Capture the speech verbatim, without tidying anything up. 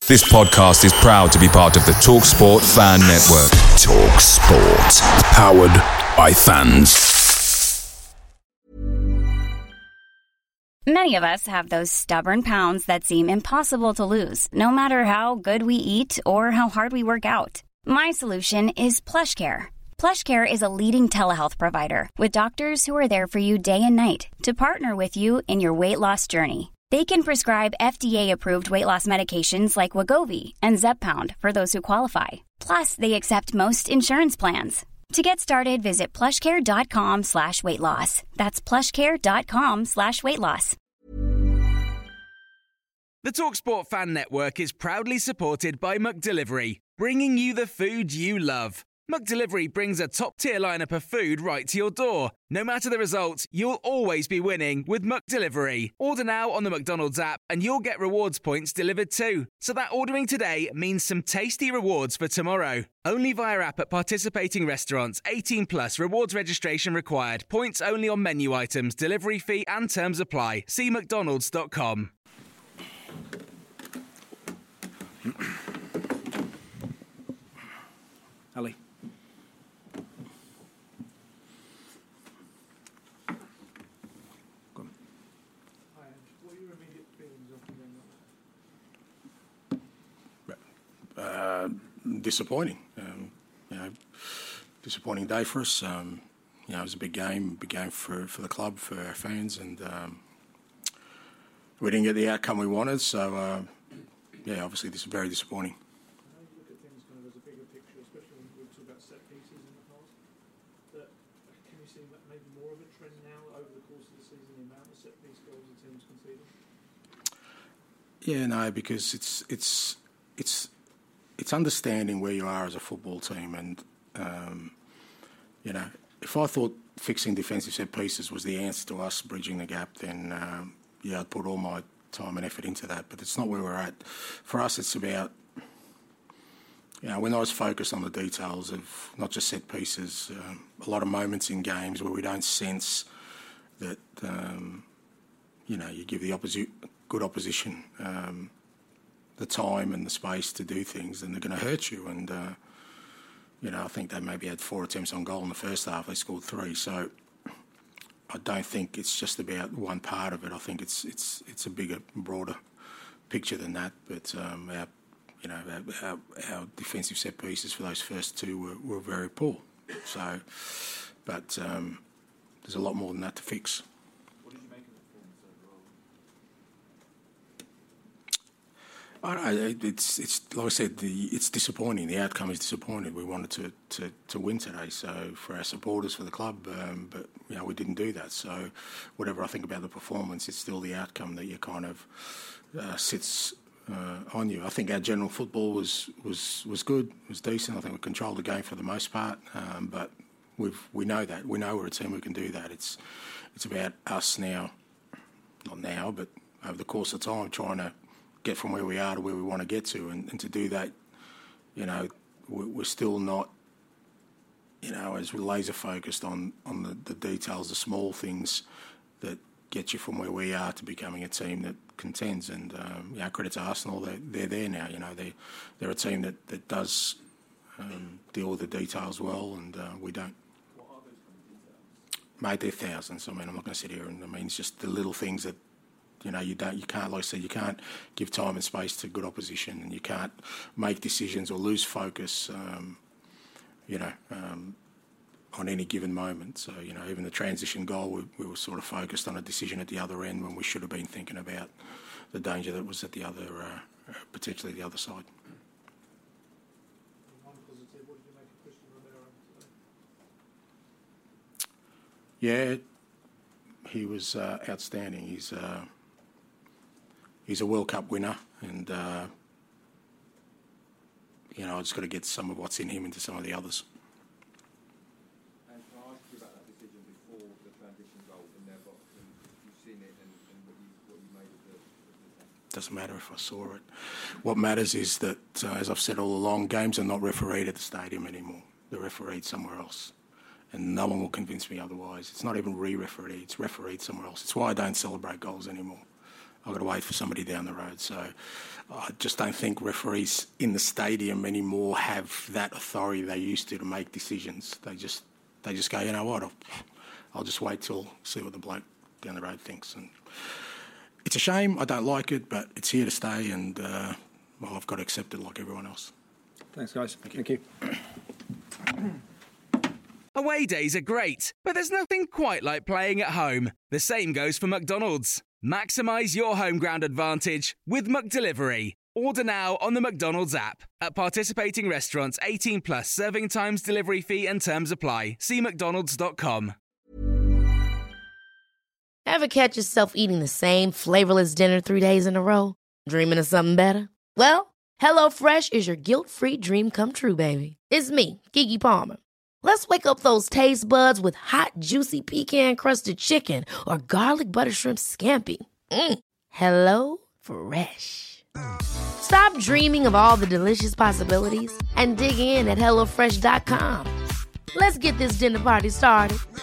This podcast is proud to be part of the TalkSport Fan Network. TalkSport. Powered by fans. Many of us have those stubborn pounds that seem impossible to lose, no matter how good we eat or how hard we work out. My solution is PlushCare. PlushCare is a leading telehealth provider with doctors who are there for you day and night to partner with you in your weight loss journey. They can prescribe F D A-approved weight loss medications like Wegovy and Zepbound for those who qualify. Plus, they accept most insurance plans. To get started, visit plushcare.com slash weight loss. That's plushcare.com slash weight loss. The TalkSport Fan Network is proudly supported by McDelivery, bringing you the food you love. McDelivery brings a top-tier lineup of food right to your door. No matter the result, you'll always be winning with McDelivery. Order now on the McDonald's app and you'll get rewards points delivered too. So that ordering today means some tasty rewards for tomorrow. Only via app at participating restaurants. eighteen plus rewards registration required. Points only on menu items. Delivery fee and terms apply. See mcdonalds dot com. Ali. Uh, disappointing. Um, you know, disappointing day for us. Um, you know, it was a big game, big game for, for the club, for our fans, and um, we didn't get the outcome we wanted. So, uh, yeah, obviously this is very disappointing. How do you look at things kind of as a bigger picture, especially when we talk about set pieces in the past? That, can you see maybe more of a trend now over the course of the season, the amount of set piece goals the team's conceding? Yeah, no, because it's it's it's. It's understanding where you are as a football team, and um, you know, if I thought fixing defensive set pieces was the answer to us bridging the gap, then um, yeah, I'd put all my time and effort into that. But it's not where we're at. For us, it's about, you know, we're not as focused on the details of not just set pieces. Um, a lot of moments in games where we don't sense that um, you know, you give the opposi- good opposition. Um, the time and the space to do things, then they're going to hurt you. And, uh, you know, I think they maybe had four attempts on goal in the first half. They scored three. So I don't think it's just about one part of it. I think it's it's it's a bigger, broader picture than that. But, um, our, you know, our, our, our defensive set pieces for those first two were, were very poor. So, but um, there's a lot more than that to fix. I don't know, it's it's like I said, the, it's disappointing. The outcome is disappointing. We wanted to, to, to win today, so for our supporters, for the club, um, but you know we didn't do that. So whatever I think about the performance, it's still the outcome that you kind of uh, sits uh, on you. I think our general football was was was good, was decent. I think we controlled the game for the most part, um, but we've we know that we know we're a team who can do that. It's it's about us now, not now, but over the course of time, trying to get from where we are to where we want to get to, and, and to do that, you know, we're still not, you know, as we're laser focused on on the, the details, the small things that get you from where we are to becoming a team that contends. And um, you know, credit to Arsenal, they're, they're there now. You know, they they're a team that that does um, deal with the details well, and uh, we don't. What are those kind of details? Mate, they're thousands. I mean, I'm not going to sit here and I mean, it's just the little things that. You know, you don't, you can't, like I said, you can't give time and space to good opposition, and you can't make decisions or lose focus, um, you know, um, on any given moment. So, you know, even the transition goal, we, we were sort of focused on a decision at the other end when we should have been thinking about the danger that was at the other, uh, potentially the other side. One positive, what did you make of Christian Romero Yeah, today? he was uh, outstanding. He's uh, he's a World Cup winner, and uh, you know, I just got to get some of what's in him into some of the others. And can I ask you about that decision before the transition goal in their box? And you've seen it, and, and what you what you made of the. the Doesn't matter if I saw it. What matters is that, uh, as I've said all along, games are not refereed at the stadium anymore. They're refereed somewhere else. And no one will convince me otherwise. It's not even re-refereed, it's refereed somewhere else. It's why I don't celebrate goals anymore. I've got to wait for somebody down the road. So I just don't think referees in the stadium anymore have that authority they used to to make decisions. They just they just go, you know what, I'll, I'll just wait till see what the bloke down the road thinks. And it's a shame. I don't like it, but it's here to stay, and uh, well, I've got to accept it like everyone else. Thanks, guys. Thank you. Thank you. Away days are great, but there's nothing quite like playing at home. The same goes for McDonald's. Maximise your home ground advantage with McDelivery. Order now on the McDonald's app. At participating restaurants, eighteen plus, serving times, delivery fee and terms apply. See mcdonalds dot com. Ever catch yourself eating the same flavorless dinner three days in a row? Dreaming of something better? Well, HelloFresh is your guilt-free dream come true, baby. It's me, Keke Palmer. Let's wake up those taste buds with hot, juicy pecan-crusted chicken or garlic butter shrimp scampi. Mm. Hello Fresh. Stop dreaming of all the delicious possibilities and dig in at hello fresh dot com. Let's get this dinner party started.